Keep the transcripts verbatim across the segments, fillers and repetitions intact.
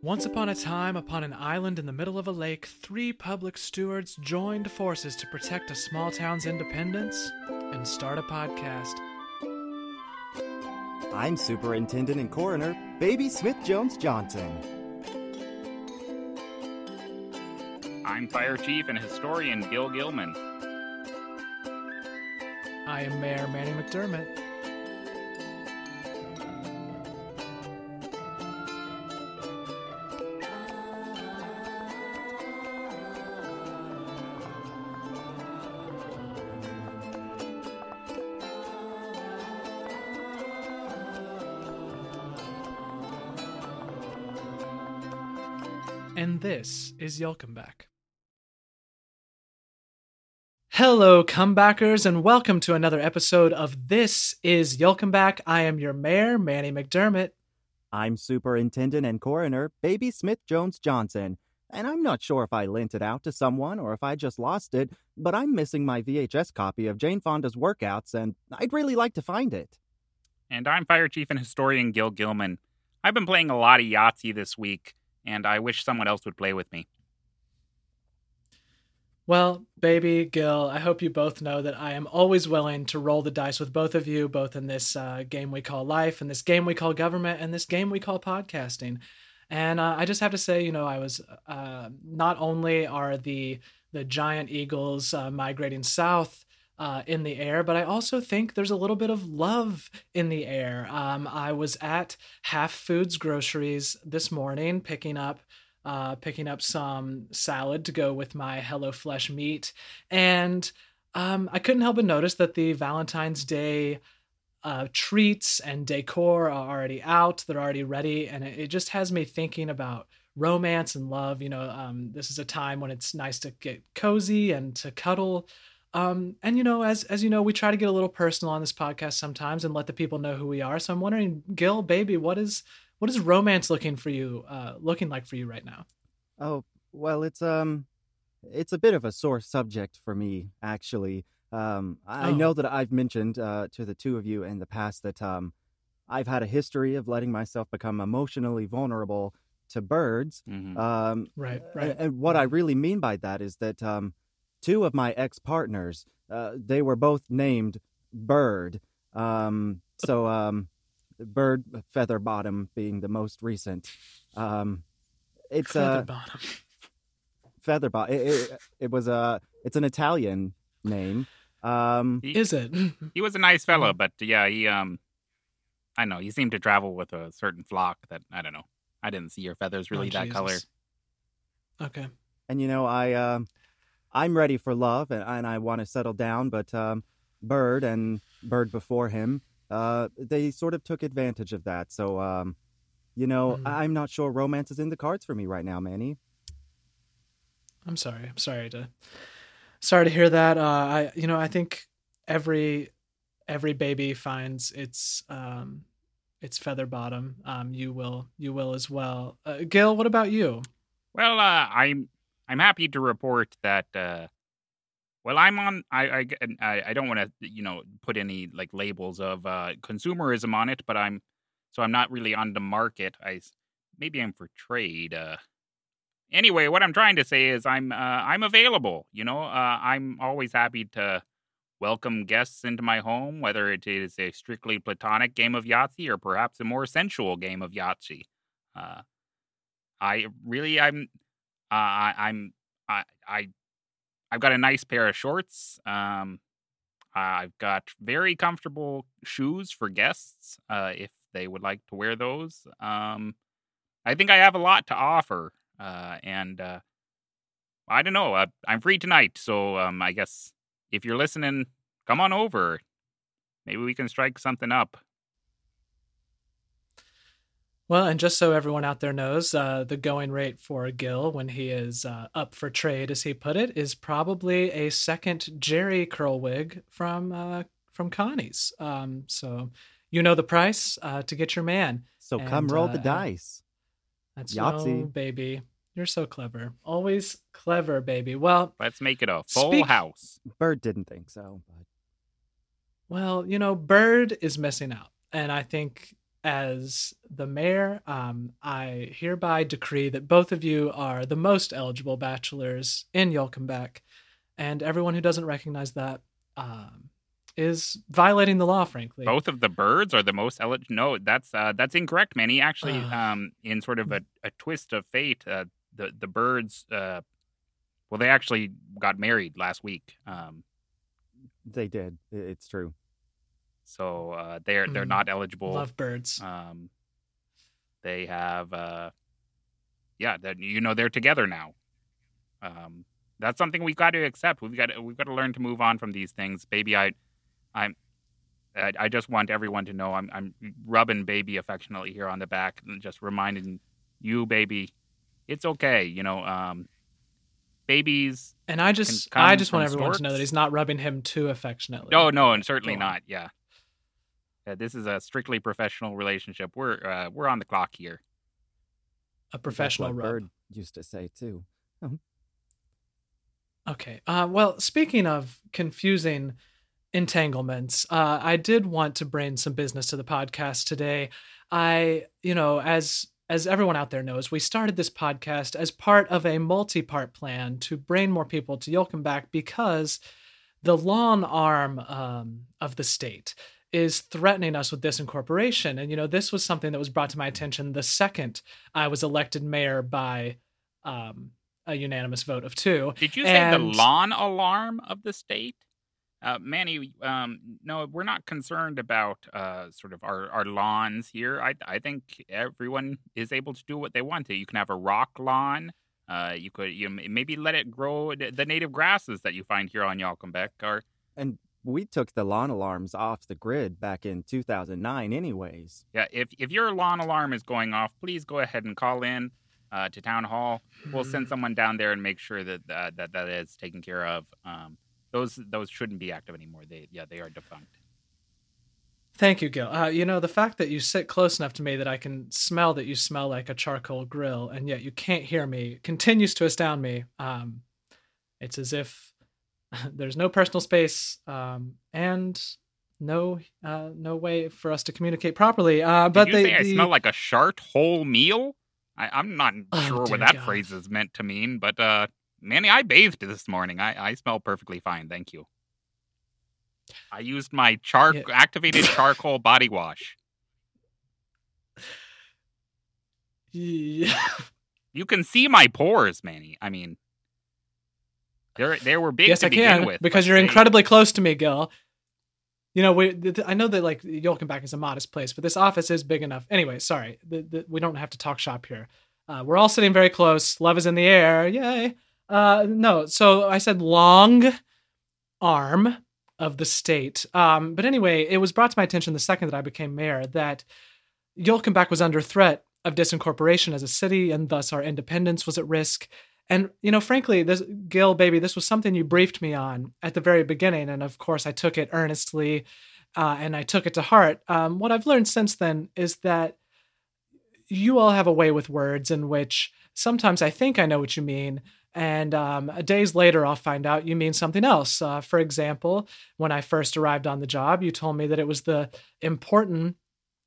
Once upon a time, upon an island in the middle of a lake, three public stewards joined forces to protect a small town's independence and start a podcast. I'm Superintendent and Coroner Baby Smith Jones Johnson. I'm Fire Chief and Historian Gil Gilman. I am Mayor Manny McDermott. And this is Yelcomback. Hello, comebackers, and welcome to another episode of This is Yelcomback. I am your mayor, Manny McDermott. I'm Superintendent and Coroner Baby Smith Jones Johnson. And I'm not sure if I lent it out to someone or if I just lost it, but I'm missing my V H S copy of Jane Fonda's workouts, and I'd really like to find it. And I'm Fire Chief and Historian Gil Gilman. I've been playing a lot of Yahtzee this week, and I wish someone else would play with me. Well, baby, Gil, I hope you both know that I am always willing to roll the dice with both of you, both in this uh, game we call life, and this game we call government, and this game we call podcasting. And uh, I just have to say, you know, I was uh, not only are the the giant eagles uh, migrating south uh, in the air, but I also think there's a little bit of love in the air. Um, I was at Half Foods Groceries this morning picking up Uh, picking up some salad to go with my HelloFresh meat. And um, I couldn't help but notice that the Valentine's Day uh, treats and decor are already out. They're already ready. And it, it just has me thinking about romance and love. You know, um, this is a time when it's nice to get cozy and to cuddle. Um, and, you know, as, as you know, we try to get a little personal on this podcast sometimes and let the people know who we are. So I'm wondering, Gil, baby, what is... What is romance looking for you, uh, looking like for you right now? Oh, well, it's, um, it's a bit of a sore subject for me, actually. Um, I Oh. know that I've mentioned, uh, to the two of you in the past that, um, I've had a history of letting myself become emotionally vulnerable to birds. Mm-hmm. Um, Right, right. And, and what I really mean by that is that, um, two of my ex-partners, uh, they were both named Bird. Um, so, um... Bird Featherbottom being the most recent. Um, it's a Featherbottom. Featherbottom. It, it, it was a. It's an Italian name. Um, He, Is it? he was a nice fellow, but yeah, he, um, I don't know, he seemed to travel with a certain flock that, I don't know. I didn't see your feathers really Oh, that color. Jesus. Okay. and you know, I, um, I'm ready for love, and, and I want to settle down. But um, Bird and Bird before him, uh, they sort of took advantage of that. So, um, you know, Mm. I'm not sure romance is in the cards for me right now, Manny. I'm sorry. I'm sorry to, sorry to hear that. Uh, I, you know, I think every, every baby finds its, um, its feather bottom. Um, you will, you will as well. Uh, Gil, what about you? Well, uh, I'm I'm happy to report that. Uh, well, I'm on. I I I, I don't want to you know put any like labels of uh, consumerism on it, but I'm so I'm not really on the market. I s- maybe I'm for trade. Uh, anyway, what I'm trying to say is I'm uh, I'm available. You know, uh, I'm always happy to welcome guests into my home, whether it is a strictly platonic game of Yahtzee or perhaps a more sensual game of Yahtzee. Uh, I really I'm. Uh, I, I'm I I I've got a nice pair of shorts. Um, I've got very comfortable shoes for guests, uh, if they would like to wear those. Um, I think I have a lot to offer, uh, and uh, I don't know. Uh, I'm free tonight, so um, I guess if you're listening, come on over. Maybe we can strike something up. Well, and just so everyone out there knows, uh, the going rate for Gil when he is uh, up for trade, as he put it, is probably a second Jerry curl wig from uh, from Connie's. Um, so you know the price uh, to get your man. So And, come roll uh, the dice. That's Yahtzee. no, baby. You're so clever. Always clever, baby. Well, Let's make it a full Speak- house. Bird didn't think so, but well, you know, Bird is missing out, and I think as the mayor, um, I hereby decree that both of you are the most eligible bachelors in Yolkenbeck, and everyone who doesn't recognize that um, is violating the law, frankly. Both of the birds are the most eligible. No, that's uh, that's incorrect, Manny. Actually, Uh. um, in sort of a, a twist of fate, uh, the the birds, uh, well, they actually got married last week. Um, They did. I- It's true. so uh, they're they're Mm, not eligible. Love birds. Um, they have, uh, yeah, that you know they're together now. Um, that's something we've got to accept. We've got to, we've got to learn to move on from these things, baby. I, I'm, I, I just want everyone to know I'm I'm rubbing baby affectionately here on the back and just reminding you, baby, it's okay. You know, um, babies. And I just, come I just want from everyone to know that storks. he's not rubbing him too affectionately. No, no, and certainly Go on. not. Yeah, Uh, this is a strictly professional relationship. We're uh, we're on the clock here. A professional That's what rub. Bird used to say too. Okay. Uh, well, speaking of confusing entanglements, uh, I did want to bring some business to the podcast today. I, you know, as as everyone out there knows, we started this podcast as part of a multi-part plan to bring more people to Yolkenbach because the lawn arm um, of the state is threatening us with disincorporation. And, you know, this was something that was brought to my attention the second I was elected mayor by um, a unanimous vote of two. Did you say the And- lawn alarm of the state? Uh, Manny, um, no, we're not concerned about uh, sort of our, our lawns here. I I think everyone is able to do what they want to. You can have a rock lawn. Uh, you could you m- maybe let it grow the the native grasses that you find here on Yalkenbeck. Or And we took the lawn alarms off the grid back in two thousand nine anyways. yeah, if if your lawn alarm is going off, please go ahead and call in uh, to town hall. We'll send someone down there and make sure that uh, that that is taken care of. Um, those those shouldn't be active anymore. They yeah they are defunct. Thank you, Gil. Uh, you know, the fact that you sit close enough to me that I can smell that you smell like a charcoal grill, and yet you can't hear me, continues to astound me. Um, it's as if there's no personal space um, and no uh, no way for us to communicate properly. Uh, but Did you they, say I the- smell like a shart whole meal? I, I'm not Oh, sure dear what that God. phrase is meant to mean, but uh, Manny, I bathed this morning. I, I smell perfectly fine, thank you. I used my char Yeah. activated charcoal body wash. Yeah. You can see my pores, Manny. I mean, they they were big Yes, to I begin can with, because but you're they- incredibly close to me, Gil. You know, we. th- th- I know that like Yolkenbach is a modest place, but this office is big enough. Anyway, sorry, the, the, we don't have to talk shop here. Uh, we're all sitting very close. Love is in the air. Yay! Uh, no, so I said long arm of the state. Um, but anyway, it was brought to my attention the second that I became mayor that Yolkenbach was under threat of disincorporation as a city, and thus our independence was at risk. And, you know, frankly, this, Gil, baby, this was something you briefed me on at the very beginning. And of course, I took it earnestly uh, and I took it to heart. Um, what I've learned since then is that you all have a way with words in which sometimes I think I know what you mean. And um, days later, I'll find out you mean something else. Uh, for example, when I first arrived on the job, you told me that it was the important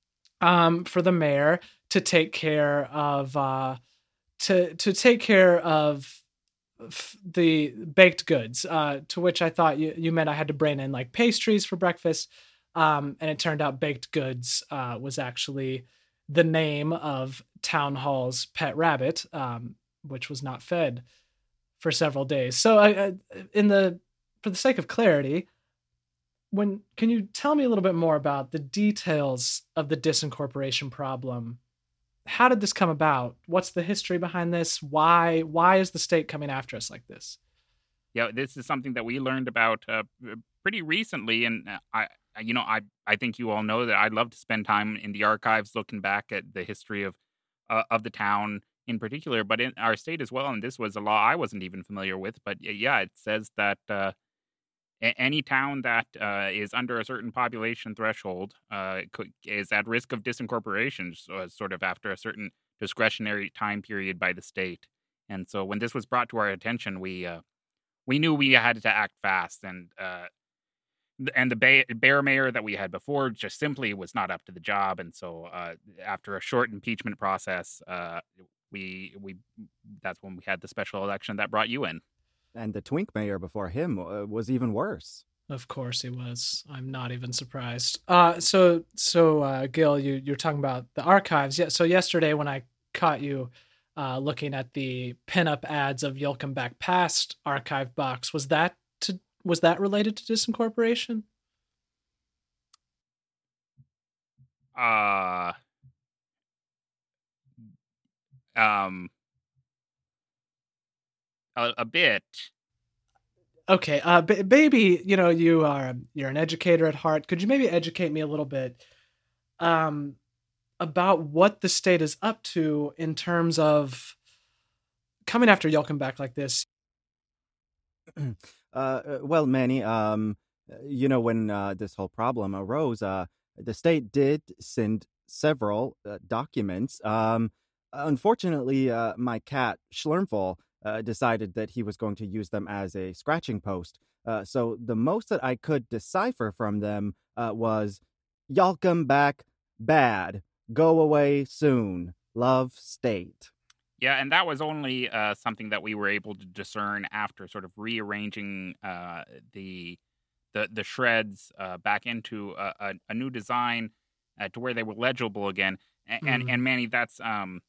um, for the mayor to take care of uh, to to take care of f- the baked goods. Uh, to which I thought you you meant I had to bring in like pastries for breakfast, um, and it turned out baked goods uh, was actually the name of Town Hall's pet rabbit, um, which was not fed for several days. So, I, I, in the for the sake of clarity, when can you tell me a little bit more about the details of the disincorporation problem? How did this come about? What's the history behind this? Why why is the state coming after us like this? Yeah, this is something that we learned about uh, pretty recently, and uh, I, you know, I, I think you all know that I love to spend time in the archives looking back at the history of, uh, of the town in particular, but in our state as well. And this was a law I wasn't even familiar with, but yeah, it says that uh, a- any town that uh, is under a certain population threshold uh, could, is at risk of disincorporation, so, sort of after a certain discretionary time period by the state. And so when this was brought to our attention, we. Uh, We knew we had to act fast, and uh, and the Bay, Bear mayor that we had before just simply was not up to the job, and so uh, after a short impeachment process, uh, we we that's when we had the special election that brought you in. And the Twink mayor before him uh, was even worse. Of course he was. I'm not even surprised. Uh, so so uh, Gil, you you're talking about the archives. Yeah. So yesterday when I caught you uh, looking at the pinup ads of Yelcome Back Past archive box, was that to was that related to disincorporation? Uh, um, a, a bit. Okay, uh, b- baby, you know you are you're an educator at heart. Could you maybe educate me a little bit um, about what the state is up to in terms of coming after Yelcome Back like this? uh, well, Manny, um, you know, when uh, this whole problem arose, uh, the state did send several uh, documents. Um, unfortunately, uh, my cat, Schlurmful, uh, decided that he was going to use them as a scratching post. Uh, so the most that I could decipher from them uh, was, "Yelcome Back Bad. Go away soon. Love, State." Yeah, and that was only uh, something that we were able to discern after sort of rearranging uh, the the the shreds uh, back into a, a, a new design uh, to where they were legible again. And and, Mhm. and Manny, that's um,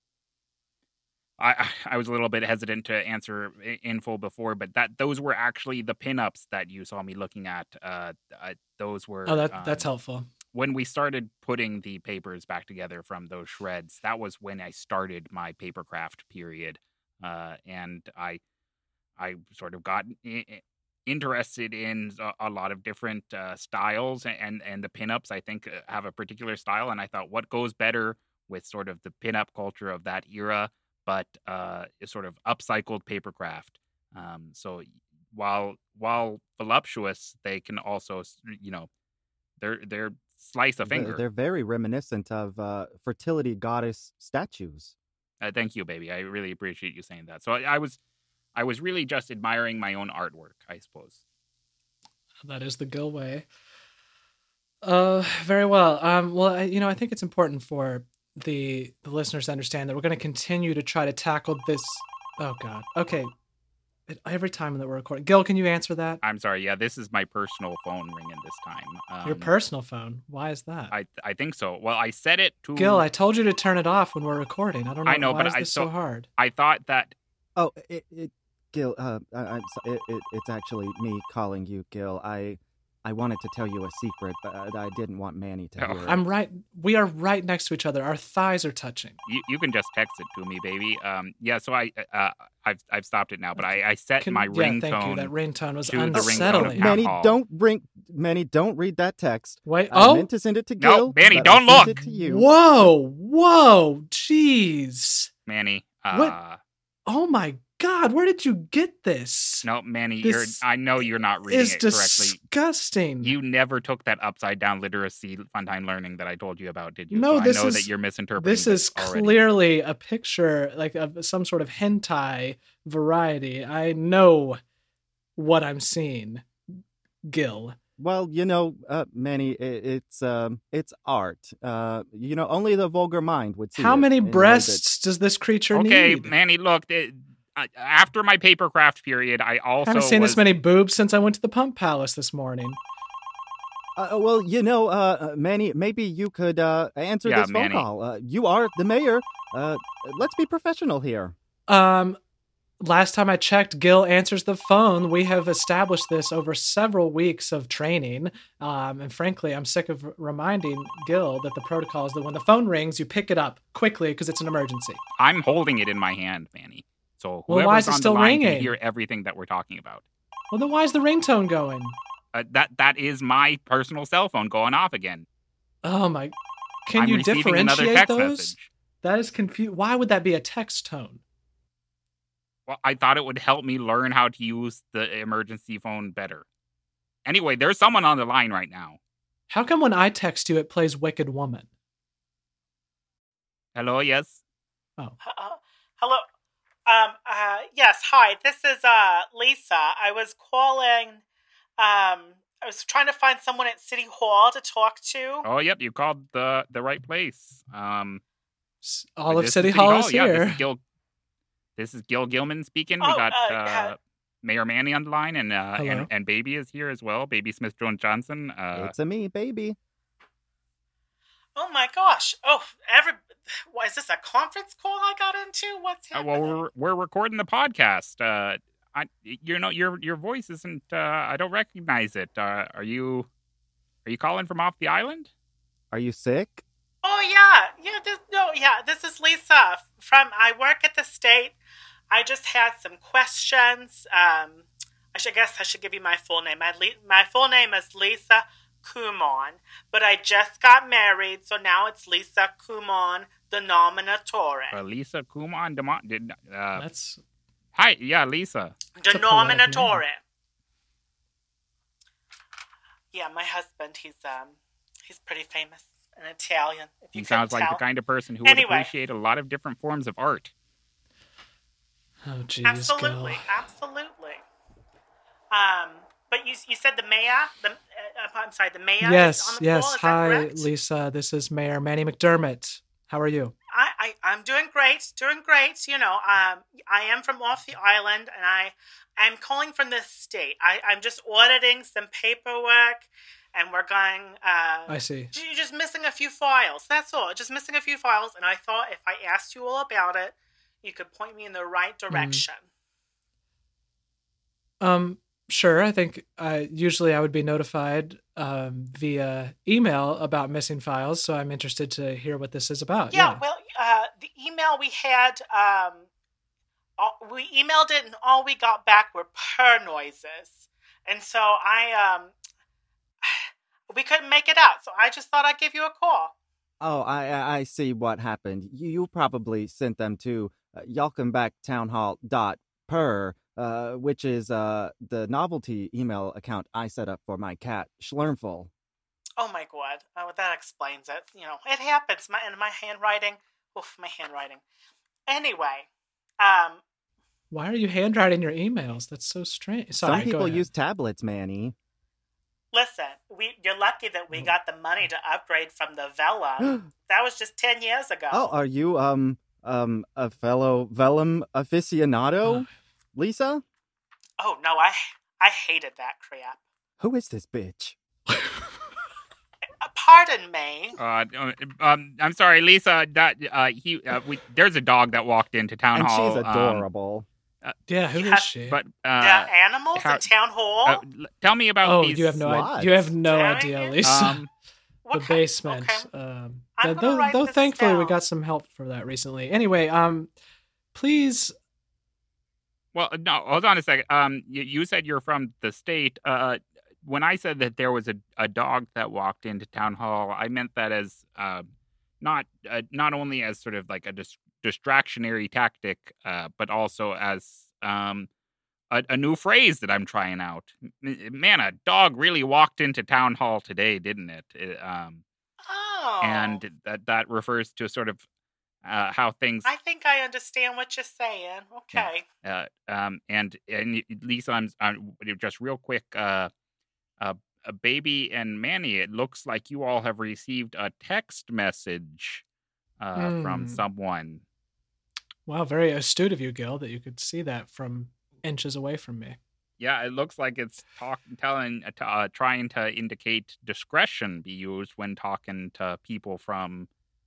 I I was a little bit hesitant to answer i- in full before, but that those were actually the pinups that you saw me looking at. Uh, uh those Oh, were that that's um helpful. when we started putting the papers back together from those shreds. That was when I started my papercraft period, uh, and I I sort of got I- I- interested in a, a lot of different uh, styles, and and the pinups I think uh, have a particular style, and I thought what goes better with sort of the pinup culture of that era, but uh, is sort of upcycled papercraft. Um, so while while voluptuous, they can also s- you know they're they're slice a They're, finger. they're very reminiscent of uh, fertility goddess statues. Uh, thank you, baby. I really appreciate you saying that. So I, I was I was really just admiring my own artwork, I suppose. That is the Gil way. Uh, very well. Um, well, I, you know, I think it's important for the the listeners to understand that we're going to continue to try to tackle this. Oh God. Okay. It- Every time that we're recording, Gil, can you answer that? I'm sorry. Yeah, this is my personal phone ringing this time. Your Um, personal phone. Why is that? I I think so. Well, I set it Gil, to. I told you to turn it off when we're recording. I don't I know know, why but is I this so so hard. I thought that. Oh, it, it Gil, uh, I, I'm so, it, it, it's actually me calling you, Gil. I I wanted to tell you a secret, but I, I didn't want Manny to Oh. hear I'm it. right. We are right next to each other. Our thighs are touching. You, you can just text it to me, baby. Um, yeah. So I uh, I've I've stopped it now, but I, I set Can, my yeah, thank you. ringtone. That ringtone was to the ringtone of unsettling. Town Manny, Hall. don't ring. Manny, don't read that text. Wait. I Oh. meant to send it to No, Gil. Manny, but don't I sent look. it to you. Whoa. Whoa. Jeez. Manny. Uh, What? Oh my God. Where did you get this? No, Manny, This you're. I know you're not reading It's it correctly. disgusting. You never took that upside down literacy fun time learning that I told you about, did you? No, so this I know is that you're misinterpreting this is already. clearly a picture like of some sort of hentai variety. I know what I'm seeing, Gil. Well, you know, uh, Manny, it, it's um, it's art. Uh, you know, only the vulgar mind would see How it many in the way that- breasts does this creature Okay, need? Manny, look, it, uh, after my papercraft period, I I also haven't seen was, this many boobs since I went to the Pump Palace this morning. Uh, well, you know, uh, uh, Manny, maybe you could uh, answer Yeah, this phone Manny. call. Uh, you are the mayor. Uh, let's be professional here. Um, last time I checked, Gil answers the phone. We have established this over several weeks of training. Um, and frankly, I'm sick of reminding Gil that the protocol is that when the phone rings, you pick it up quickly because it's an emergency. I'm holding it in my hand, Manny. So Well, whoever's why is it on still the line can ringing? hear everything that we're talking about. Well, then why is the ringtone going? Uh, that that is my personal cell phone going off again. Oh my! Can I'm you receiving another differentiate text those? message. That is confused. Why would that be a text tone? Well, I thought it would help me learn how to use the emergency phone better. Anyway, there's someone on the line right now. How come when I text you, it plays "Wicked Woman"? Hello, yes? Oh, Uh, hello. Um. Uh. Yes. Hi. This is uh Lisa. I was calling. Um. I was trying to find someone at City Hall to talk to. Oh, yep, you called the the right place. Um, S- All of this City is Hall is Yeah, here. this is Gil. This is Gil Gilman speaking. We Oh, got uh, uh, uh, Mayor Manny on the line, and uh, Hello. and and Baby is here as well. Baby Smith Jones Johnson. Uh, It's a me, baby. Oh my gosh! Oh, every what is this a conference call I got into? What's uh, happening? well, we're we're recording the podcast. Uh, I you know your your voice isn't. Uh, I don't recognize it. Uh, are you are you calling from off the island? Are you sick? Oh yeah, yeah. This no, yeah. This is Lisa from. I work at the state. I just had some questions. Um, I should I guess I should give you my full name. My Le- my full name is Lisa Kumon, but I just got married, so now it's Lisa Kumon, the nominatore. Uh, Lisa Kumon. Demo- did, uh, That's hi, yeah, Lisa. The a poetic nominatore. name. Yeah, my husband. He's um, he's pretty famous, an Italian. If you He couldn't sounds like tell. the kind of person who would Anyway. appreciate a lot of different forms of art. oh jeez. Absolutely, Gil. absolutely. Um, but you you said the mayor. The uh, I'm sorry, the mayor. is on Yes, the yes. call, is that Hi, correct? Lisa. This is Mayor Manny McDermott. How are you? I, I I'm doing great, doing great. You know, um, I am from off the island, and I I'm calling from the state. I I'm just auditing some paperwork, and we're going. Uh, I see. You're just missing a few files. That's all. Just missing a few files, and I thought if I asked you all about it, you could point me in the right direction. Um, sure. I think I usually I would be notified um, via email about missing files, so I'm interested to hear what this is about. Yeah, well, uh, the email we had, um, all, we emailed it, and all we got back were purr noises, and so I, um, we couldn't make it out. So I just thought I'd give you a call. Oh, I I I see what happened. You, you probably sent them to uh, yalkenbacktownhall dot per, uh, which is uh the novelty email account I set up for my cat Schlernful. Oh my god, oh, that explains it. You know, it happens. My and my handwriting, oof, my handwriting. Anyway, um, Why are you handwriting your emails? That's so strange. Sorry, Some go people ahead. use tablets, Manny. listen, we you're lucky that we got the money to upgrade from the Vellum. That was just ten years ago. Oh, are you um um a fellow vellum aficionado, Uh, Lisa? Oh no, I I hated that crap. Who is this bitch? Uh, pardon me. Uh, um, I'm sorry, Lisa. That uh, he, uh, we, there's a dog that walked into town And hall. she's um, adorable. yeah, who is Yeah, she? but The uh, animals how- in town hall. uh, l- tell me about oh, these. you have no idea. slots. You have no Dang idea, it. Lisa. Um, What the kind- basement. okay. Um, I'm yeah, gonna though, write though this thankfully we down. got some help for that recently. Anyway, um, please. well, no, hold on a second. Um, you, you said you're from the state. Uh, when I said that there was a, a dog that walked into town hall, I meant that as uh, not uh, not only as sort of like a dis- distractionary tactic, uh, but also as um, a, a new phrase that I'm trying out. M- Man, a dog really walked into town hall today, didn't it? It, um, Oh. and that that refers to sort of uh, how things. I think I understand what you're saying. Okay. Uh, um, and and Lisa, I'm, I'm just real quick. Uh, uh, a baby and Manny. It looks like you all have received a text message uh, from Hmm. someone. Wow, very astute of you, Gil, that you could see that from inches away from me. Yeah, it looks like it's talk, telling, uh, t- uh, trying to indicate discretion be used when talking to people from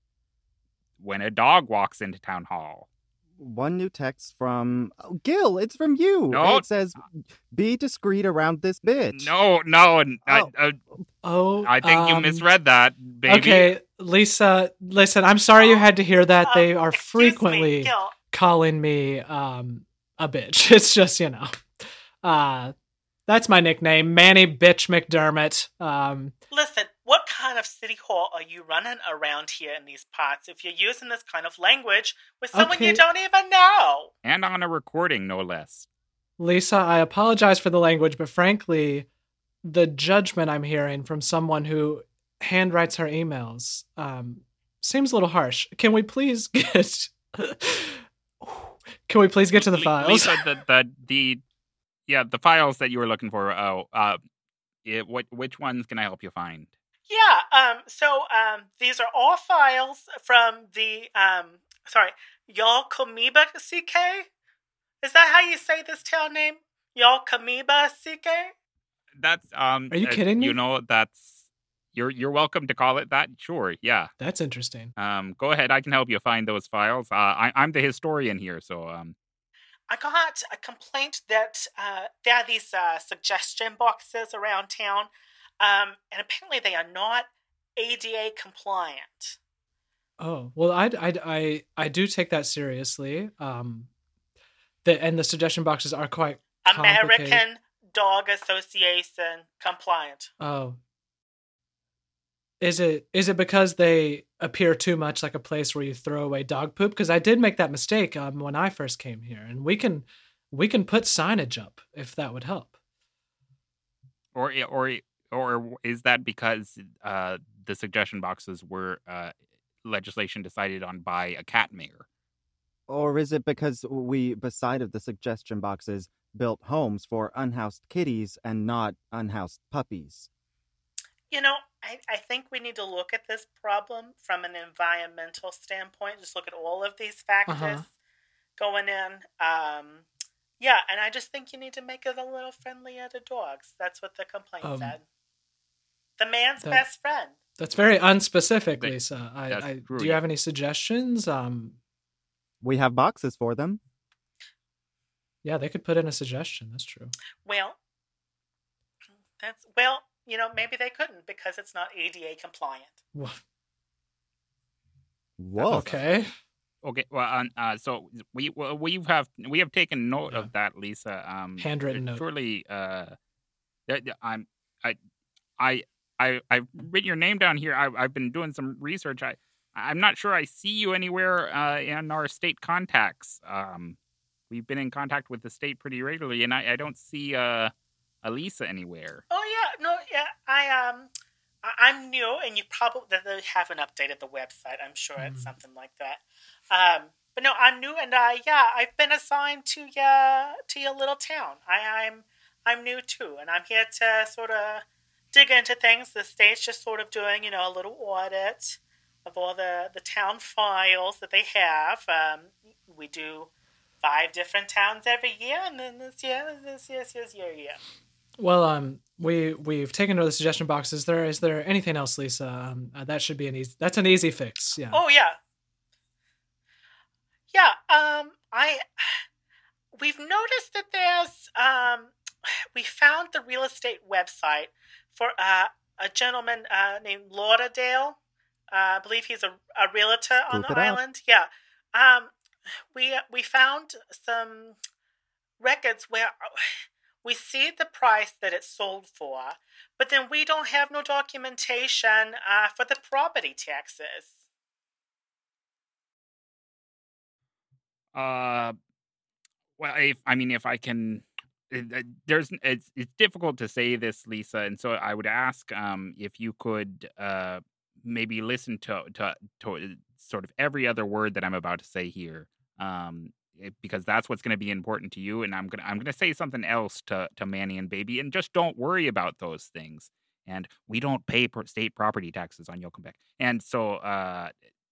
when a dog walks into town hall. One new text from oh, Gil. It's from you. No. It says, "Be discreet around this bitch." No, no, and I, Oh. uh, Oh, I think you um, misread that, baby. Okay, Lisa, listen, I'm sorry you had to hear that. Uh, They are excuse frequently Me, Gil. calling me um a bitch. It's just, you know. Uh that's my nickname, Manny Bitch McDermott. Um Listen, what kind of city hall are you running around here in these parts if you're using this kind of language with someone Okay. you don't even know? And on a recording, no less. Lisa, I apologize for the language, but frankly, the judgment I'm hearing from someone who handwrites her emails um seems a little harsh. Can we please get Can we please get to the Le- files? Lisa, the, the the yeah, the files that you were looking for. Oh, uh, it, what which ones can I help you find? Yeah. Um. So, um, these are all files from the um. Sorry, Yalcomiba C K. Is that how you say this town name? Yalcomiba C K. That's um. Are you uh, kidding me? You know, that's you're you're welcome to call it that. Sure, yeah. That's interesting. Um, go ahead. I can help you find those files. Uh, I, I'm the historian here, so um. I got a complaint that uh, there are these uh, suggestion boxes around town, um, and apparently they are not A D A compliant. Oh, well, I, I, I, I do take that seriously. Um, the, and the suggestion boxes are quite complicated. American Dog Association compliant. Oh. Is it is it because they appear too much like a place where you throw away dog poop? Because I did make that mistake um, when I first came here, and we can we can put signage up if that would help. Or or or is that because uh, the suggestion boxes were uh, legislation decided on by a cat mayor? Or is it because we, beside of the suggestion boxes, built homes for unhoused kitties and not unhoused puppies? You know, I, I think we need to look at this problem from an environmental standpoint. Just look at all of these factors Uh-huh. going in. Um, yeah, and I just think you need to make it a little friendlier to dogs. That's what the complaint Um, said. The man's that- best friend. That's very unspecific, They- Lisa. I, that's I true, do you yeah. have any suggestions? Um, We have boxes for them. yeah, they could put in a suggestion. That's true. Well, that's well, you know, maybe they couldn't because it's not A D A compliant. Wha- Whoa. Okay. Okay, well, um, uh, so we well, we have we have taken note Yeah. of that, Lisa. Um, Handwritten note. Surely, uh, yeah, yeah, I'm I I I I've written your name down here. I, I've been doing some research. I I'm not sure I see you anywhere uh, in our state contacts. Um, we've been in contact with the state pretty regularly, and I, I don't see uh, a Lisa anywhere. Oh yeah, no, yeah, I um, I- I'm new, and you probably they haven't updated the website. I'm sure it's Mm. something like that. Um, but no, I'm new, and uh, yeah, I've been assigned to your to your little town. I, I'm I'm new too, and I'm here to sort of dig into things. The state's just sort of doing, you know, a little audit of all the the town files that they have. Um, we do five different towns every year, and then this year, this year, this year's your year. Well, um, we we've taken to the suggestion box. Is there is there anything else, Lisa? Um, uh, that should be an easy. That's an easy fix. Yeah. Oh yeah, yeah. Um, I we've noticed that there's um, we found the real estate website for uh, a gentleman uh, named Lauderdale. Uh, I believe he's a, a realtor on Scoop the it up. island. Yeah. Um, we we found some records where we see the price that it's sold for, but then we don't have no documentation uh, for the property taxes. Uh, well, if I mean, if I can, it- it- there's it's it's difficult to say this, Lisa, and so I would ask um if you could uh maybe listen to to to sort of every other word that I'm about to say here, um it- because that's what's going to be important to you, and I'm gonna I'm gonna say something else to to Manny and Baby, and just don't worry about those things. And we don't pay pro- state property taxes on Yokombek, and so uh.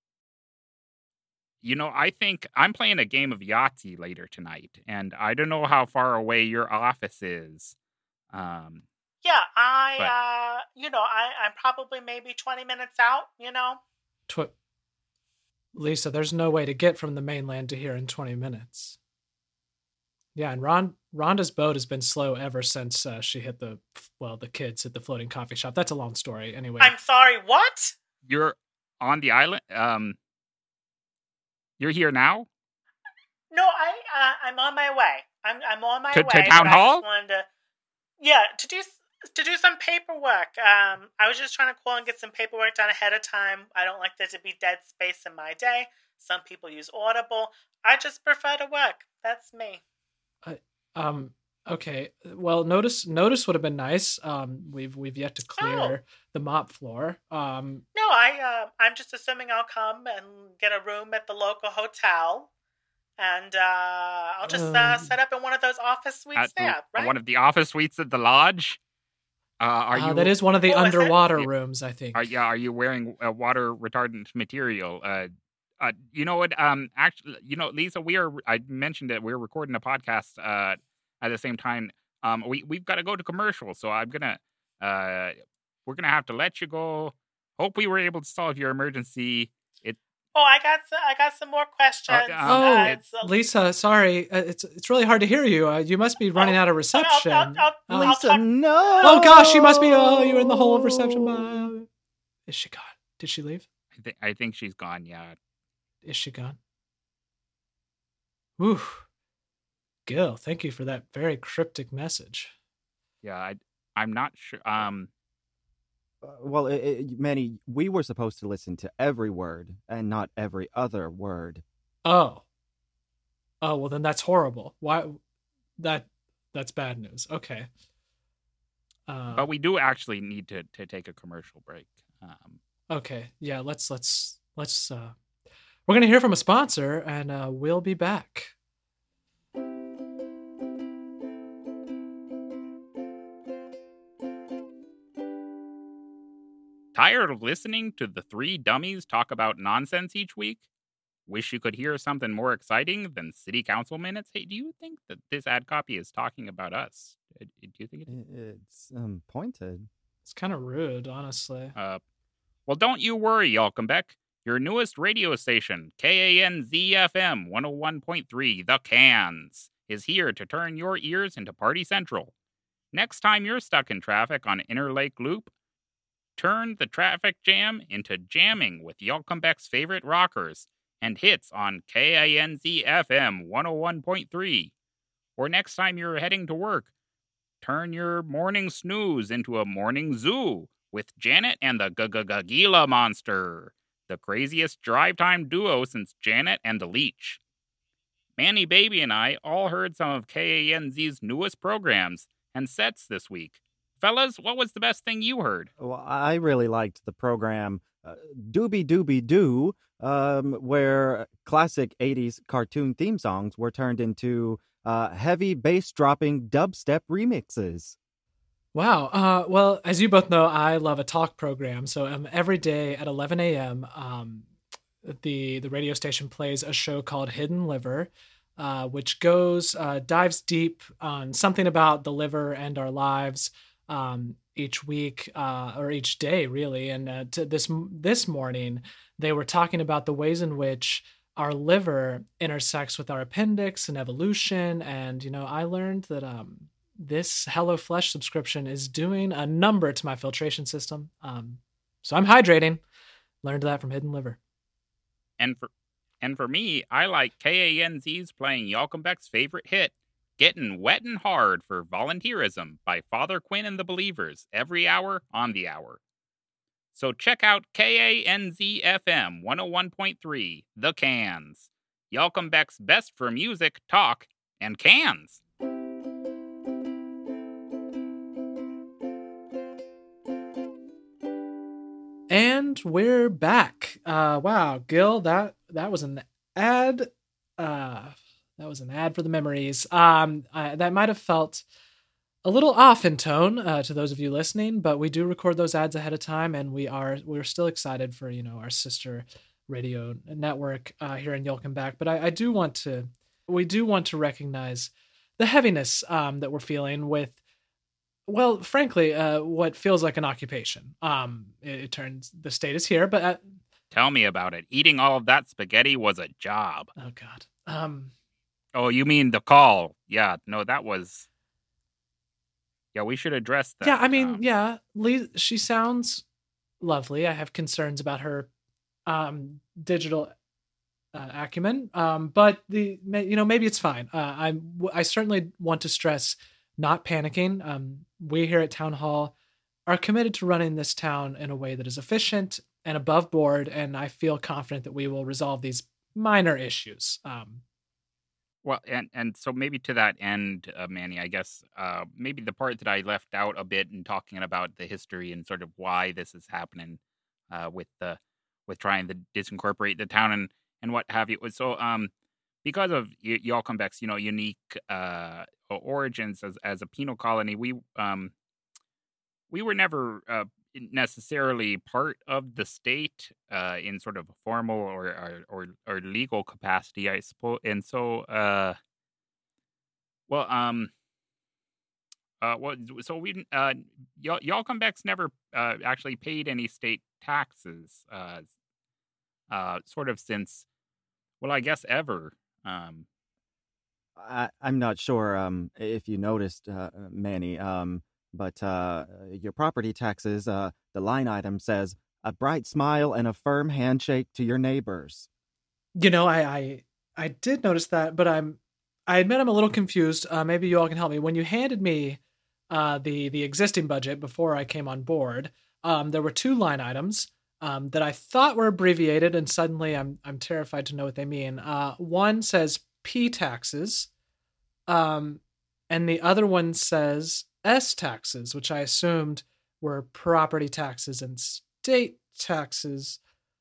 You know, I think I'm playing a game of Yahtzee later tonight, and I don't know how far away your office is. Um, Yeah, I, But- uh, you know, I, I'm probably maybe twenty minutes out, you know? Tw- Lisa, there's no way to get from the mainland to here in twenty minutes. Yeah, and Ron Rhonda's boat has been slow ever since uh, she hit the well, the kids at the floating coffee shop. That's a long story. Anyway, I'm sorry, what? you're on the island. Um, you're here now. No, I, uh, I'm on my way. I'm, I'm on my To- way. to town but I hall? just wanted to, yeah, to do, s- to do some paperwork. Um, I was just trying to call and get some paperwork done ahead of time. I don't like there to be dead space in my day. Some people use Audible. I just prefer to work. That's me. um, okay. Well, notice notice would have been nice. Um, we've we've yet to clear the mop floor. Um, No, I, uh, I'm just assuming I'll come and get a room at the local hotel. And uh, I'll just uh, Um, set up in one of those office suites At there, right? one of the office suites at the lodge. Uh, are Uh, you? that is one of the Oh, is it? underwater Yeah. rooms, I think. Are, yeah, are you wearing uh, water retardant material? Uh, uh, you know what? Um, actually, you know, Lisa, we are. I mentioned it. We're recording a podcast. Uh, at the same time, um, we we've got to go to commercial, so I'm gonna. Uh, we're gonna have to let you go. Hope we were able to solve your emergency. It. Oh, I got some, I got some more questions. um, Oh, Uh, it's- it's a- Lisa, sorry, uh, it's it's really hard to hear you. Uh, you must be running Oh, out of I'll- reception. I'll- I'll- Oh. I'll Lisa, talk- no. Oh gosh, you must be. Oh, you're in the hole of reception. Bye. Is she gone? Did she leave? I think. I think she's gone. Yeah. Is she gone? Whew. Gil, thank you for that very cryptic message. Yeah. I. I'm not sure. Um. Uh, well, it, it, Manny, we were supposed to listen to every word and not every other word. Oh. Oh, well then that's horrible. Why that that's bad news. Okay. Uh, But we do actually need to to take a commercial break. Um. okay. Yeah, let's let's let's uh we're going to hear from a sponsor and uh we'll be back. Tired of listening to the three dummies talk about nonsense each week? Wish you could hear something more exciting than city council minutes? Hey, do you think that this ad copy is talking about us? Uh, Do you think it is? I- It's um pointed. It's kind of rude, honestly. Uh, well, don't you worry, Yalkenbeck. Your newest radio station, K A N Z F M one oh one point three, The Cans, is here to turn your ears into Party Central. Next time you're stuck in traffic on Interlake Loop, turn the traffic jam into jamming with Yalkenbeck's favorite rockers and hits on K A N Z F M one oh one point three. Or next time you're heading to work, turn your morning snooze into a morning zoo with Janet and the G-G-Gila Monster, the craziest drive time duo since Janet and the Leech. Manny Baby and I all heard some of K A N Z's newest programs and sets this week. Fellas, what was the best thing you heard? Well, I really liked the program uh, Doobie Doobie Doo, um, where classic eighties cartoon theme songs were turned into uh, heavy bass-dropping dubstep remixes. Wow. Uh, well, as you both know, I love a talk program. So um, every day at eleven a.m., um, the the radio station plays a show called Hidden Liver, uh, which goes uh, dives deep on something about the liver and our lives um, each week uh, or each day, really. And uh, to this this morning, they were talking about the ways in which our liver intersects with our appendix and evolution. And you know, I learned that. Um, This HelloFresh subscription is doing a number to my filtration system. Um, so I'm hydrating. Learned that from Hidden Liver. And for and for me, I like K A N Z's playing Yalkenbeck's favorite hit, Getting Wet and Hard for Volunteerism by Father Quinn and the Believers, every hour on the hour. So check out K A N Z F M one oh one point three, The Cans, Yalkenbeck's best for music, talk, and cans. And we're back. Uh, wow, Gil, that that was an ad. Uh, that was an ad for the memories. Um, uh, that might have felt a little off in tone uh, to those of you listening, but we do record those ads ahead of time, and we are we're still excited for you know our sister radio network uh, here in Yalkenbeck. But I, I do want to we do want to recognize the heaviness um, that we're feeling with. Well, frankly, uh, what feels like an occupation. Um, it, it turns the state is here, but uh, Tell me about it. Eating all of that spaghetti was a job. oh god. Um, Oh, you mean the call? Yeah, no, that was. Yeah, we should address that. yeah, I mean, um, yeah, Lee, she sounds lovely. I have concerns about her um, digital uh, acumen, um, but the you know maybe it's fine. Uh, I I certainly want to stress not panicking. Um, we here at Town Hall are committed to running this town in a way that is efficient and above board, and I feel confident that we will resolve these minor issues. Um, Well, and and so maybe to that end, uh, Manny, I guess uh, maybe the part that I left out a bit in talking about the history and sort of why this is happening uh, with the with trying to disincorporate the town and, and what have you. So um, because of y- Yalkenbeck's you know unique uh, origins as as a penal colony, we um we were never uh, necessarily part of the state uh, in sort of a formal or or, or, or legal capacity, I suppose. And so, uh, well, um, uh, what? So we, uh, y'all, y'all comebacks never uh, actually paid any state taxes, uh, uh, sort of since, well, I guess ever. Um, I, I'm not sure um, if you noticed, uh, Manny, um, but uh, your property taxes, uh, the line item says, a bright smile and a firm handshake to your neighbors. You know, I I, I did notice that, but I'm I admit I'm a little confused. Uh, maybe you all can help me. When you handed me uh, the the existing budget before I came on board, um, there were two line items um, that I thought were abbreviated, and suddenly I'm I'm terrified to know what they mean. Uh, one says P taxes, um, and the other one says S taxes, which I assumed were property taxes and state taxes.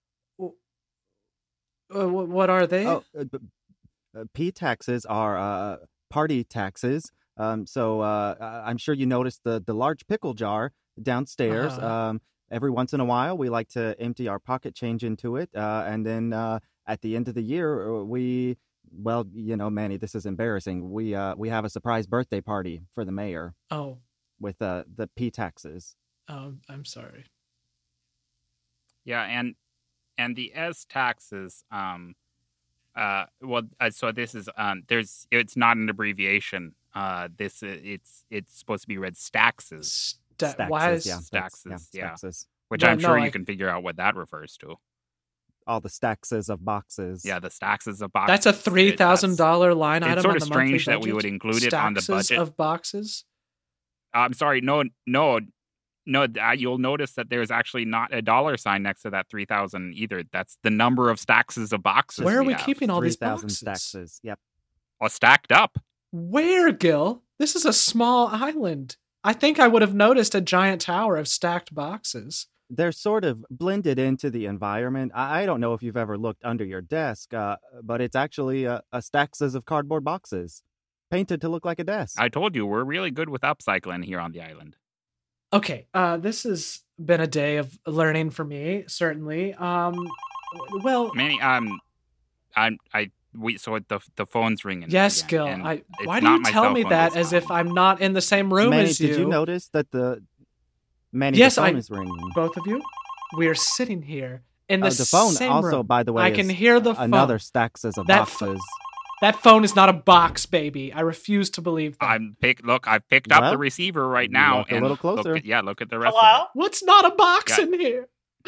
Uh, what are they? Oh, uh, b- uh, P taxes are uh, party taxes. Um, so uh, I- I'm sure you noticed the, the large pickle jar downstairs. Uh-huh. Um, every once in a while, we like to empty our pocket change into it. Uh, and then uh, at the end of the year, we, well, you know, Manny, this is embarrassing. We uh, we have a surprise birthday party for the mayor Oh, with uh, the P taxes. um, I'm sorry. yeah, and and the S taxes, um, uh, well, uh, so this is um, there's it's not an abbreviation. Uh, this uh, it's it's supposed to be read staxes, Sta- why is yeah, that's- Staxes, yeah. Staxes. which Well, I'm no, sure I- you can figure out what that refers to. All the staxes of boxes. Yeah, the staxes of boxes. that's a three thousand dollar line it's item sort on of the monthly strange that we budget? would include it on the Staxes budget. of boxes. I'm sorry, no, no, no. Uh, you'll notice that there's actually not a dollar sign next to that three thousand either. That's the number of staxes of boxes. Where are we have. keeping all three these thousand boxes? staxes. Yep. All stacked up. Where, Gil? This is a small island. I think I would have noticed a giant tower of stacked boxes. They're sort of blended into the environment. I, I don't know if you've ever looked under your desk, uh, but it's actually a, a staxes of cardboard boxes, painted to look like a desk. I told you we're really good with upcycling here on the island. Okay, uh, this has been a day of learning for me, certainly. Um, well, Manny, um, I'm, I, we, so the the phone's ringing. yes, again, Gil. and I, it's why do not you my tell cell me phone that this as if time. I'm not in the same room Manny, as did you notice that the Manny, Yes, the phone I- is ringing? Both of you, we are sitting here in the, Uh, the phone same also, room. by the way, I is can hear the phone. another staxes of That ph- boxes. That phone is not a box, baby. I refuse to believe that. I'm pick. Look, I've picked up Well, the receiver right now. look a and little closer. Look at, yeah, look at the rest Hello? of What's not a box Yeah. in here?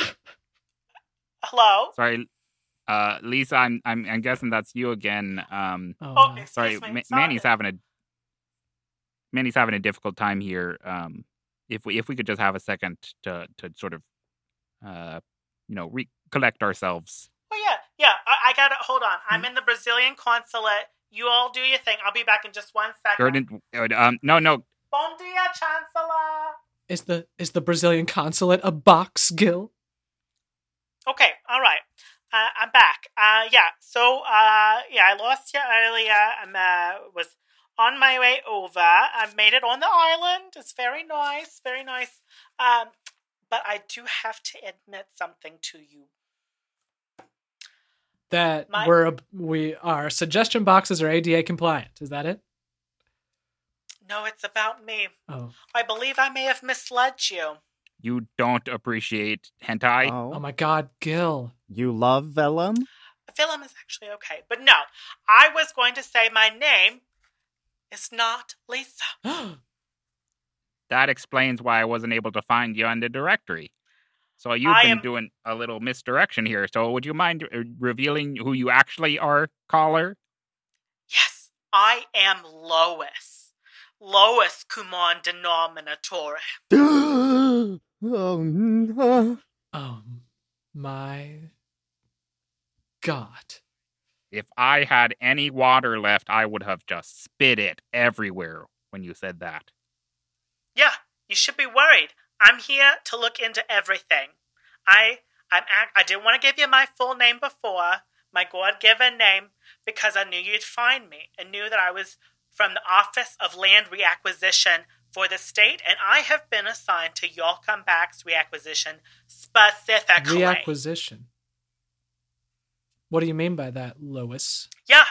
Hello? it. Sorry, uh, Lisa. I'm, I'm, I'm guessing that's you again. Um, Oh, Oh, no. excuse sorry, me. Ma- Sorry. Manny's having a Manny's having a difficult time here. Um, if we if we could just have a second to to sort of, uh, you know, recollect ourselves. Oh, yeah. Yeah, I, I got it. Hold on. I'm in the Brazilian consulate. You all do your thing. I'll be back in just one second. Jordan, um, no, no, Bom dia, Chancellor. Is the is the Brazilian consulate a box, Gil? Okay, all right. Uh, I'm back. Uh, yeah, so, uh, yeah, I lost you earlier. I uh, was on my way over. I made it on the island. It's very nice, very nice. Um, but I do have to admit something to you. That My- we're a, we our suggestion boxes are A D A compliant. Is that it? No, it's about me. Oh, I believe I may have misled you. you don't appreciate hentai. oh Oh, my God, Gil. you love vellum? Film is actually okay. But no, I was going to say my name is not Lisa. That explains why I wasn't able to find you on the directory. So you've I been am- doing a little misdirection here. So would you mind uh, revealing who you actually are, caller? Yes, I am Lois. Lois Kumon Denominator. oh, no. Oh my God. If I had any water left, I would have just spit it everywhere when you said that. Yeah, you should be worried. I'm here to look into everything. I I'm act- I didn't want to give you my full name before, my God-given name, because I knew you'd find me and knew that I was from the Office of Land Reacquisition for the state, and I have been assigned to Yalcum Back's reacquisition specifically. Reacquisition? What do you mean by that, Lois? Yeah.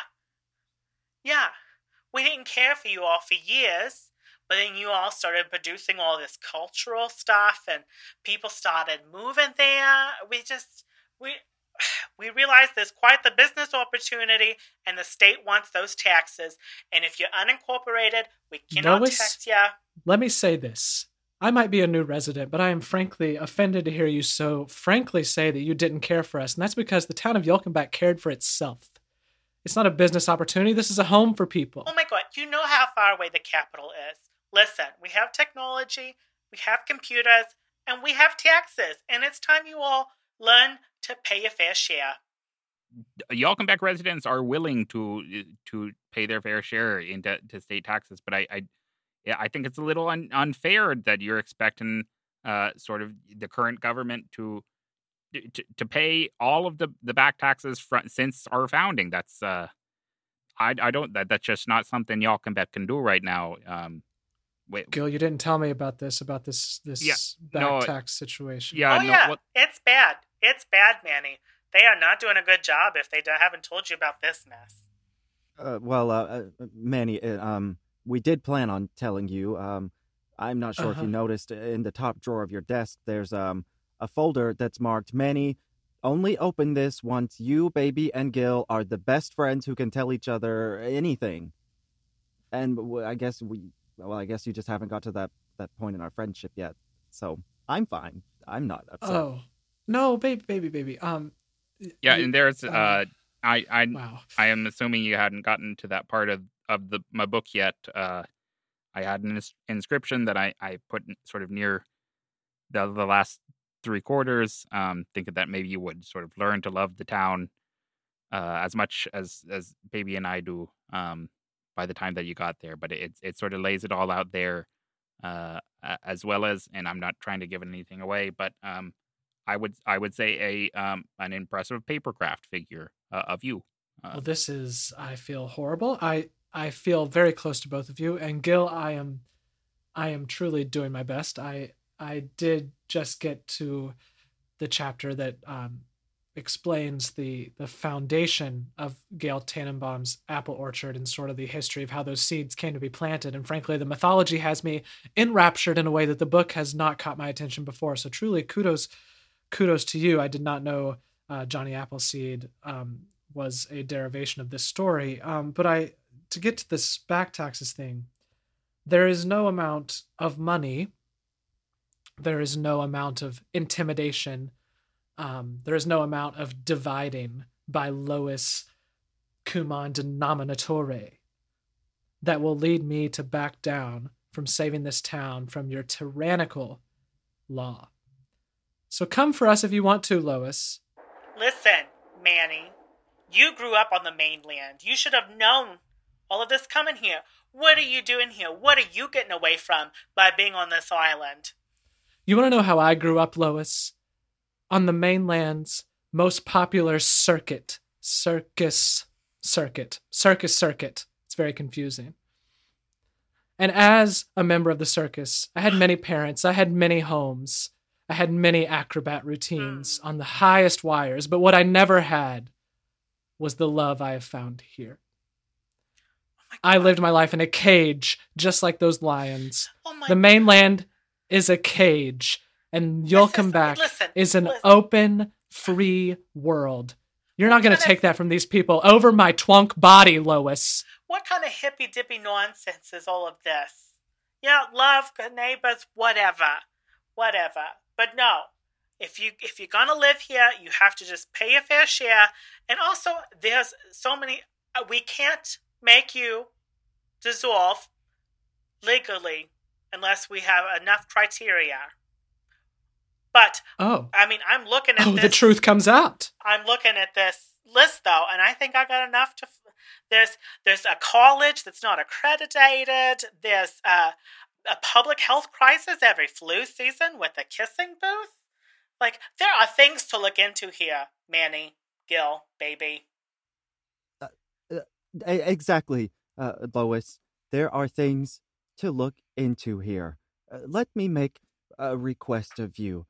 Yeah. We didn't care for you all for years, but then you all started producing all this cultural stuff, and people started moving there. We just, we... We realize there's quite the business opportunity, and the state wants those taxes. And if you're unincorporated, we cannot Lois, tax you. Let me say this. I might be a new resident, but I am frankly offended to hear you so frankly say that you didn't care for us. And that's because the town of Yolkenbach cared for itself. It's not a business opportunity. This is a home for people. Oh my God, you know how far away the capital is. Listen, we have technology, we have computers, and we have taxes. And it's time you all learn to pay a fair share. Yalkenbach residents are willing to to pay their fair share into to state taxes, but I, I, yeah, I think it's a little un, unfair that you're expecting uh, sort of the current government to to, to pay all of the, the back taxes from, since our founding. That's uh, I I don't that that's just not something Yalkenbach can do right now. Um, wait, Gil, you didn't tell me about this about this this Yeah, back no, tax situation. yeah, oh, no, yeah, well, it's bad. It's bad, Manny. They are not doing a good job if they don't, haven't told you about this mess. Uh, well, uh, uh, Manny, uh, um, we did plan on telling you. Um, I'm not sure Uh-huh. if you noticed in the top drawer of your desk, there's um a folder that's marked Manny. Only open this once you, Baby, and Gil are the best friends who can tell each other anything. And w- I guess we, well, I guess you just haven't got to that that point in our friendship yet. So I'm fine. I'm not upset. Oh. No, baby, baby, baby. Um yeah, you- and there's uh, uh, I I wow. I am assuming you hadn't gotten to that part of, of the my book yet. Uh, I had an ins- inscription that I, I put in- sort of near the the last three quarters, um, thinking that maybe you would sort of learn to love the town uh, as much as as Baby and I do um, by the time that you got there. But it it sort of lays it all out there uh, a- as well as, and I'm not trying to give anything away, but um, I would I would say a um, an impressive papercraft figure uh, of you. Uh, Well, this is, I feel horrible. I I feel very close to both of you, and Gil, I am I am truly doing my best. I I did just get to the chapter that um, explains the the foundation of Gail Tannenbaum's apple orchard and sort of the history of how those seeds came to be planted. And frankly, the mythology has me enraptured in a way that the book has not caught my attention before. So truly, kudos kudos to you. I did not know uh, Johnny Appleseed um, was a derivation of this story. Um, but I to get to this back taxes thing, there is no amount of money. There is no amount of intimidation. Um, there is no amount of dividing by lowest common denominator that will lead me to back down from saving this town from your tyrannical law. So come for us if you want to, Lois. Listen, Manny, you grew up on the mainland. You should have known all of this coming here. What are you doing here? What are you getting away from by being on this island? You want to know how I grew up, Lois? On the mainland's most popular circuit. Circus circuit. Circus circuit. It's very confusing. And as a member of the circus, I had many parents. I had many homes. I had many acrobat routines on the highest wires. But what I never had was the love I have found here. Oh I lived my life in a cage, just like those lions. Oh my The mainland is a cage, and you'll This come is- back listen, is an listen. open, free world. You're not going to kind of- take that from these people over my twunk body, Lois. What kind of hippy dippy nonsense is all of this? You know, love, good neighbors, whatever. Whatever. But no. If you if you're gonna live here, you have to just pay your fair share. And also there's so many uh, we can't make you dissolve legally unless we have enough criteria. But Oh. I mean I'm looking at Oh, this the truth comes out. I'm looking at this list though, and I think I got enough to. There's there's a college that's not accredited. There's a, a public health crisis every flu season with a kissing booth. Like there are things to look into here, Manny, Gil, Baby. E- Exactly, uh, Lois. There are things to look into here. Uh, let me make a request of you.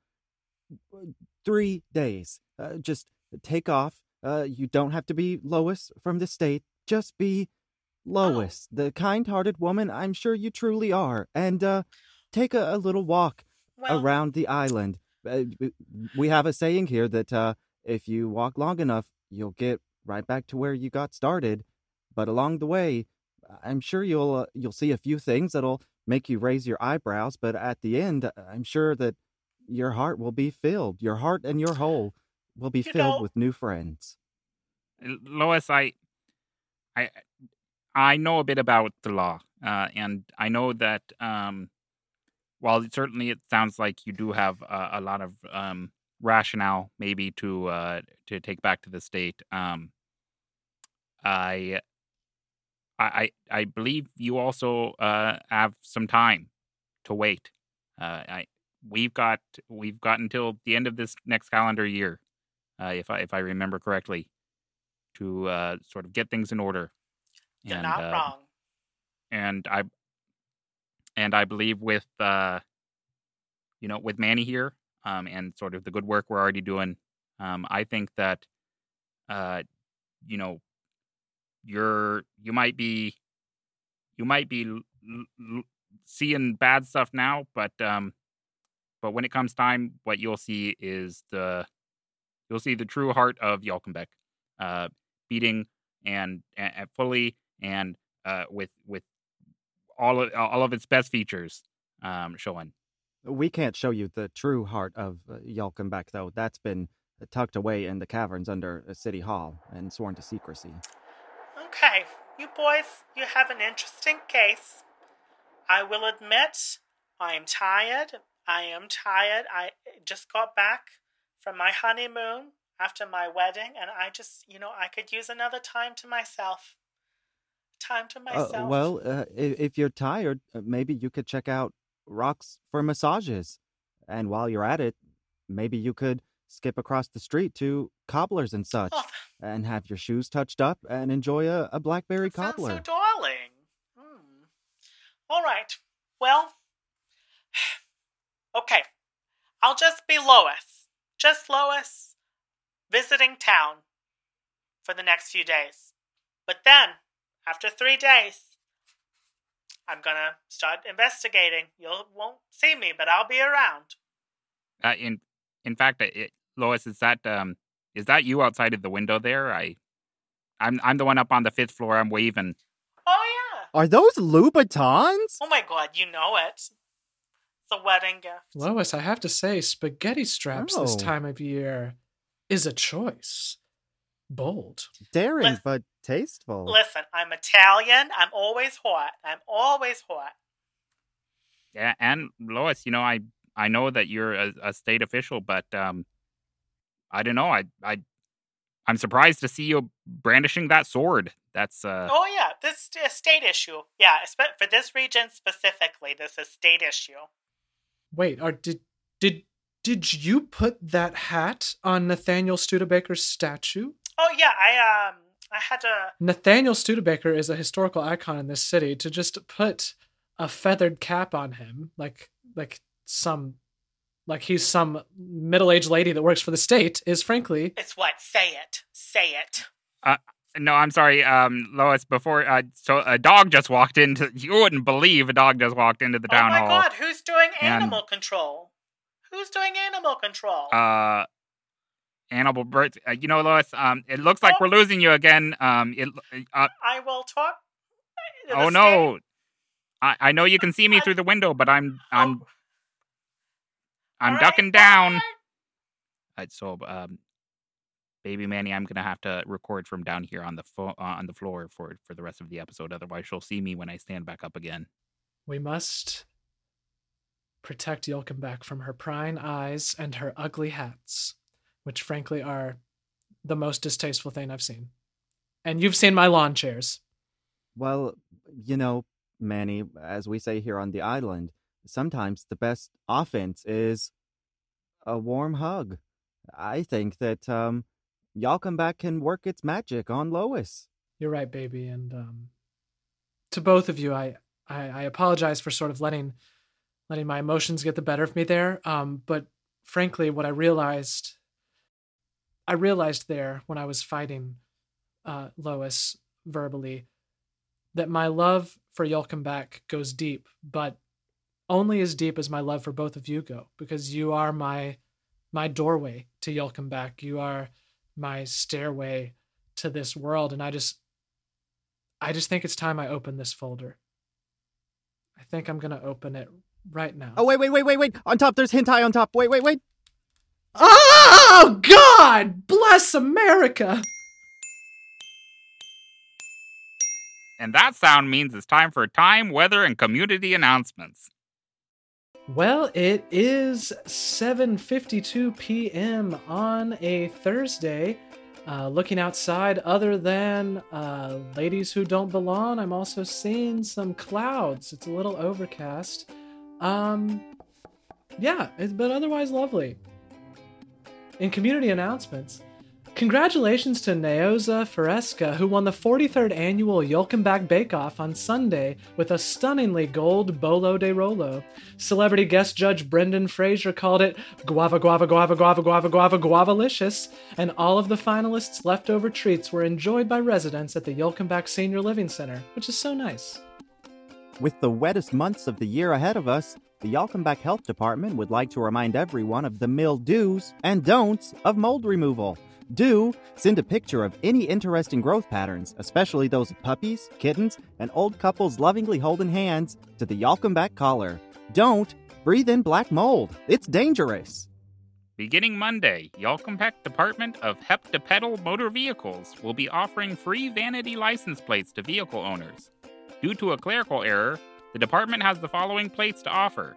Three days. Uh, just take off. Uh, you don't have to be Lois from the state. Just be Lois, oh. the kind-hearted woman I'm sure you truly are. And uh, take a, a little walk well, around the island. Uh, we have a saying here that uh, if you walk long enough, you'll get right back to where you got started. But along the way, I'm sure you'll uh, you'll see a few things that'll make you raise your eyebrows. But at the end, I'm sure that your heart will be filled. Your heart and your whole will be you filled know, with new friends. Lois, I, I, I know a bit about the law, uh, and I know that um, while certainly it sounds like you do have uh, a lot of um, rationale, maybe to uh, to take back to the state, um, I, I, I believe you also uh, have some time to wait. Uh, I we've got we've got until the end of this next calendar year, uh, if I if I remember correctly, to uh, sort of get things in order. You're and, not uh, wrong. And I and I believe with uh, you know with Manny here, um, and sort of the good work we're already doing, um, I think that uh, you know you're you might be you might be l- l- seeing bad stuff now, but um, but when it comes time, what you'll see is the you'll see the true heart of Yalkenbeck, uh, beating and, and, and fully and uh, with with all of all of its best features um, showing. We can't show you the true heart of uh, Yalkenbeck, though. That's been tucked away in the caverns under uh, City Hall and sworn to secrecy. Okay, you boys, you have an interesting case. I will admit, I am tired. I am tired. I just got back from my honeymoon after my wedding, and I just, you know, I could use another time to myself. Time to myself. Uh, well, uh, if, if you're tired, uh, maybe you could check out Rocks for Massages. And while you're at it, maybe you could skip across the street to Cobblers and such, oh, and have your shoes touched up and enjoy a, a blackberry that cobbler. Sounds so darling. Hmm. All right. Well, okay. I'll just be Lois. Just Lois visiting town for the next few days. But then, after three days, I'm gonna start investigating. You won't see me, but I'll be around. Uh, in in fact, it, Lois, is that um is that you outside of the window there? I, I'm I'm the one up on the fifth floor. I'm waving. Oh yeah. Are those Louboutins? Oh my God, you know it. It's a wedding gift. Lois, I have to say, spaghetti straps this Oh. time of year is a choice. Bold. Daring, Listen- but tasteful. Listen, I'm Italian. I'm always hot. I'm always hot. Yeah, and Lois, you know, I I know that you're a, a state official, but um, I don't know. I I I'm surprised to see you brandishing that sword. That's uh. Oh yeah, this is a state issue. Yeah, espe- for this region specifically, this is state issue. Wait, are did did did you put that hat on Nathaniel Studebaker's statue? Oh yeah, I um I had to. Nathaniel Studebaker is a historical icon in this city. To just put a feathered cap on him, like like some like he's some middle-aged lady that works for the state, is frankly. It's what? Say it. Say it. No, I'm sorry, um, Lois. Before, uh, so a dog just walked into. You wouldn't believe a dog just walked into the Oh town my hall. God, who's doing And- animal control? Who's doing animal control? Uh, animal birth. Uh, you know, Lois. Um, it looks like Oh. we're losing you again. Um, it. Uh, I will talk. the oh state- no. I, I know you can see me I- through the window, but I'm I'm Oh. I'm All ducking right, down. bye. Uh, so, um, baby Manny, I'm gonna have to record from down here on the fo- uh, on the floor for for the rest of the episode. Otherwise, she'll see me when I stand back up again. We must protect Yolkenbeck from her prying eyes and her ugly hats, which frankly are the most distasteful thing I've seen. And you've seen my lawn chairs. Well, you know, Manny, as we say here on the island, sometimes the best offense is a warm hug. I think that um, Yalkenbeck can work its magic on Lois. You're right, baby. And um, to both of you, I, I, I apologize for sort of letting letting my emotions get the better of me there. Um, but frankly, what I realized, I realized there when I was fighting uh, Lois verbally, that my love for Yolkenback goes deep, but only as deep as my love for both of you go, because you are my my doorway to Yolkenback. You are my stairway to this world, and I just I just think it's time I open this folder. I think I'm gonna open it right now. Oh, wait, wait, wait, wait, wait. On top, there's hentai on top. Wait, wait, wait. Oh, God! Bless America! And that sound means it's time for time, weather, and community announcements. Well, it is seven fifty-two p.m. on a Thursday. Uh, looking outside, other than uh, ladies who don't belong, I'm also seeing some clouds. It's a little overcast. Um, yeah, it's, but otherwise lovely. In community announcements, congratulations to Neoza Foresca, who won the forty-third annual Yolkenback Bake Off on Sunday with a stunningly gold Bolo de Rolo. Celebrity guest judge Brendan Fraser called it guava, guava, guava, guava, guava, guava, guavalicious, and all of the finalists' leftover treats were enjoyed by residents at the Yolkenback Senior Living Center, which is so nice. With the wettest months of the year ahead of us, the Yolkenback Health Department would like to remind everyone of the mill do's and don'ts of mold removal. Do send a picture of any interesting growth patterns, especially those of puppies, kittens, and old couples lovingly holding hands, to the Yolkenback Caller. Don't breathe in black mold. It's dangerous. Beginning Monday, Yolkenback Department of Heptapedal Motor Vehicles will be offering free vanity license plates to vehicle owners. Due to a clerical error, the department has the following plates to offer.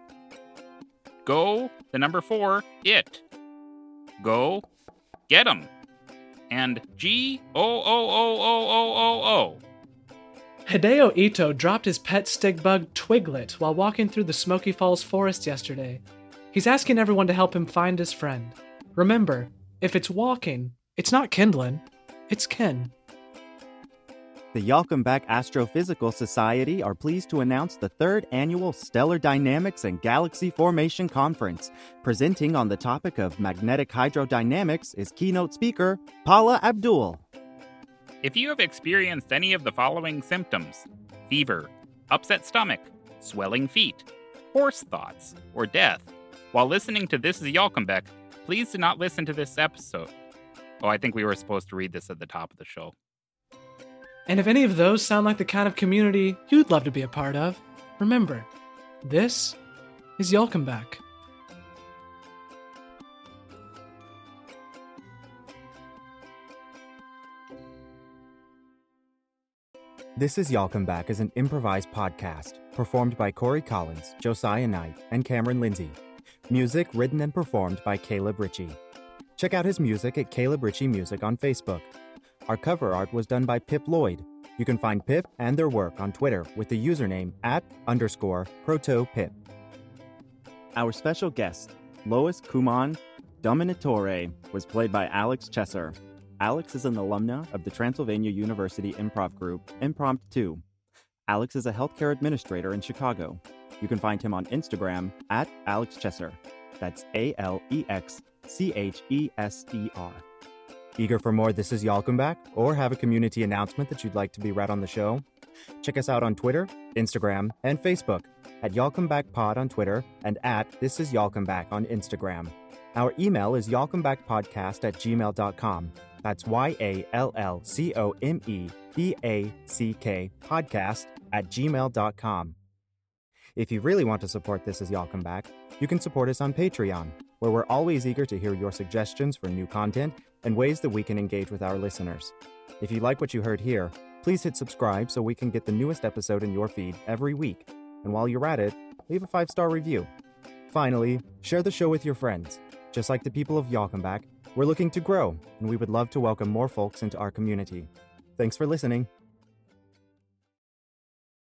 Go, the number four, it. Go, get 'em. And G O O O O O O O. Hideo Ito dropped his pet stick bug Twiglet while walking through the Smoky Falls forest yesterday. He's asking everyone to help him find his friend. Remember, if it's walking, it's not kindling, it's kin. The Yolkenback Astrophysical Society are pleased to announce the third annual Stellar Dynamics and Galaxy Formation Conference. Presenting on the topic of magnetic hydrodynamics is keynote speaker Paula Abdul. If you have experienced any of the following symptoms, fever, upset stomach, swelling feet, horse thoughts, or death, while listening to This is Yolkenback, please do not listen to this episode. Oh, I think we were supposed to read this at the top of the show. And if any of those sound like the kind of community you'd love to be a part of, remember, this is Yolkenback. This is Yolkenback is an improvised podcast performed by Corey Collins, Josiah Knight, and Cameron Lindsay. Music written and performed by Caleb Ritchie. Check out his music at Caleb Ritchie Music on Facebook. Our cover art was done by Pip Lloyd. You can find Pip and their work on Twitter with the username at underscore protopip. Our special guest, Lois Kuman Dominatore, was played by Alex Chesser. Alex is an alumna of the Transylvania University Improv Group, Impromptu. Alex is a healthcare administrator in Chicago. You can find him on Instagram at Alex Chesser. That's A L E X C H E S E R. Eager for more This is Yolkenback, or have a community announcement that you'd like to be read on the show? Check us out on Twitter, Instagram, and Facebook at YolkenbackPod on Twitter and at This is Yolkenback on Instagram. Our email is yolkenbackpodcast at gmail dot com. That's Y A L L C O M E B A C K podcast at gmail dot com. If you really want to support This is Yolkenback, you can support us on Patreon, where we're always eager to hear your suggestions for new content and ways that we can engage with our listeners. If you like what you heard here, please hit subscribe so we can get the newest episode in your feed every week. And while you're at it, leave a five-star review. Finally, share the show with your friends. Just like the people of Yolkenback, we're looking to grow, and we would love to welcome more folks into our community. Thanks for listening.